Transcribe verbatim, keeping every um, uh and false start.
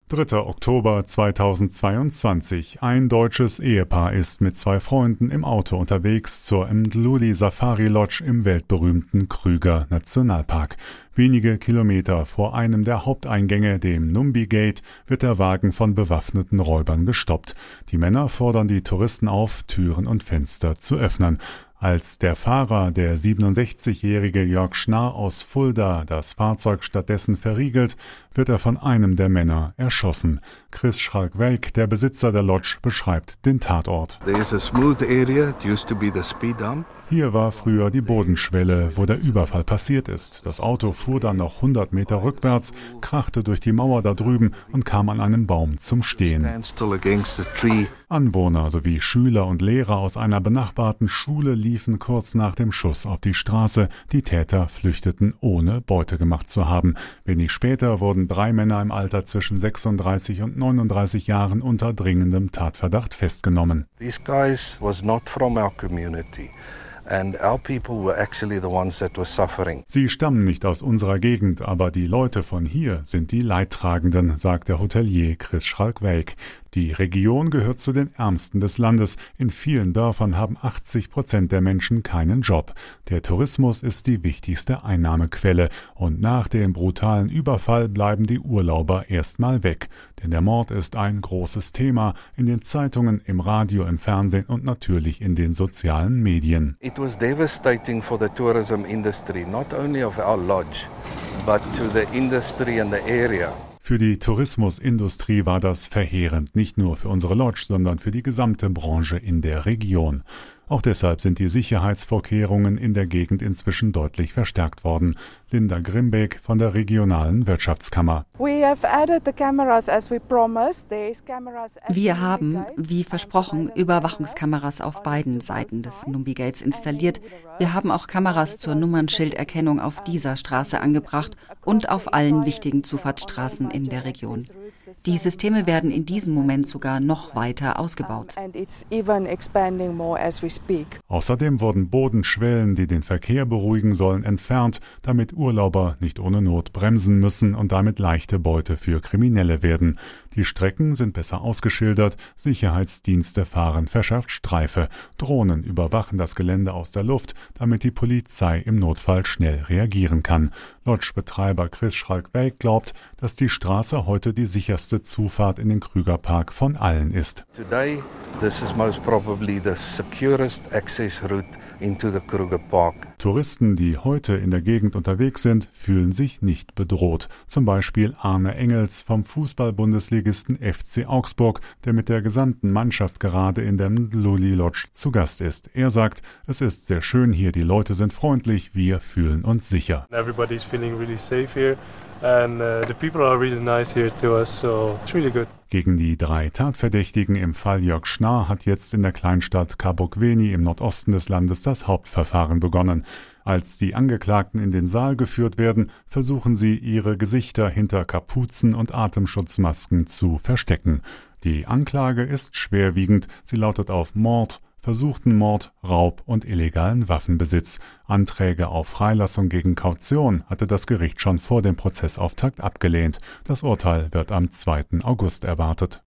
dritter Oktober zweitausendzweiundzwanzig. Ein deutsches Ehepaar ist mit zwei Freunden im Auto unterwegs zur Mdluli Safari Lodge im weltberühmten Kruger Nationalpark. Wenige Kilometer vor einem der Haupteingänge, dem Numbi Gate, wird der Wagen von bewaffneten Räubern gestoppt. Die Männer fordern die Touristen auf, Türen und Fenster zu öffnen. Als der Fahrer, der siebenundsechzigjährige Jörg Schnarr aus Fulda, das Fahrzeug stattdessen verriegelt, wird er von einem der Männer erschossen. Chris Schalk-Welk, der Besitzer der Lodge, beschreibt den Tatort. There is a smooth area. It used to be the speed dump. Hier war früher die Bodenschwelle, wo der Überfall passiert ist. Das Auto fuhr dann noch hundert Meter rückwärts, krachte durch die Mauer da drüben und kam an einem Baum zum Stehen. Anwohner sowie Schüler und Lehrer aus einer benachbarten Schule liefen kurz nach dem Schuss auf die Straße. Die Täter flüchteten, ohne Beute gemacht zu haben. Wenig später wurden drei Männer im Alter zwischen sechsunddreißig und neununddreißig Jahren unter dringendem Tatverdacht festgenommen. These guys was not from our community. And our people were actually the ones that were suffering. Sie stammen nicht aus unserer Gegend, aber die Leute von hier sind die Leidtragenden, sagt der Hotelier Chris Schalk-Welk. Die Region gehört zu den ärmsten des Landes. In vielen Dörfern haben achtzig Prozent der Menschen keinen Job. Der Tourismus ist die wichtigste Einnahmequelle. Und nach dem brutalen Überfall bleiben die Urlauber erstmal weg. Denn der Mord ist ein großes Thema in den Zeitungen, im Radio, im Fernsehen und natürlich in den sozialen Medien. It was devastating for the tourism industry, not only of our lodge, but to the industry and the area. Für die Tourismusindustrie war das verheerend, nicht nur für unsere Lodge, sondern für die gesamte Branche in der Region. Auch deshalb sind die Sicherheitsvorkehrungen in der Gegend inzwischen deutlich verstärkt worden. Linda Grimbeek von der regionalen Wirtschaftskammer. Wir haben, wie versprochen, Überwachungskameras auf beiden Seiten des Numbi Gates installiert. Wir haben auch Kameras zur Nummernschilderkennung auf dieser Straße angebracht und auf allen wichtigen Zufahrtsstraßen in der Region. Die Systeme werden in diesem Moment sogar noch weiter ausgebaut. Außerdem wurden Bodenschwellen, die den Verkehr beruhigen sollen, entfernt, damit Urlauber nicht ohne Not bremsen müssen und damit leichte Beute für Kriminelle werden. Die Strecken sind besser ausgeschildert, Sicherheitsdienste fahren verschärft Streife, Drohnen überwachen das Gelände aus der Luft, damit die Polizei im Notfall schnell reagieren kann. Lodge-Betreiber Chris Schalk-Welk glaubt, dass die Straße heute die sicherste Zufahrt in den Krügerpark von allen ist. Today, this is most probably the securest access route into the Kruger Park. Touristen, die heute in der Gegend unterwegs sind, fühlen sich nicht bedroht. Zum Beispiel Arne Engels vom Fußball-Bundesligisten F C Augsburg, der mit der gesamten Mannschaft gerade in der Mdluli Lodge zu Gast ist. Er sagt, es ist sehr schön hier, die Leute sind freundlich, wir fühlen uns sicher. Everybody's feeling really safe here. And uh, the people are really nice here to us, so it's really good. Gegen die drei Tatverdächtigen im Fall Jörg Schnarr hat jetzt in der Kleinstadt Kabukwini im Nordosten des Landes das Hauptverfahren begonnen. Als die Angeklagten in den Saal geführt werden, versuchen sie, ihre Gesichter hinter Kapuzen und Atemschutzmasken zu verstecken. Die Anklage ist schwerwiegend, sie lautet auf Mord, versuchten Mord, Raub und illegalen Waffenbesitz. Anträge auf Freilassung gegen Kaution hatte das Gericht schon vor dem Prozessauftakt abgelehnt. Das Urteil wird am zweiten August erwartet.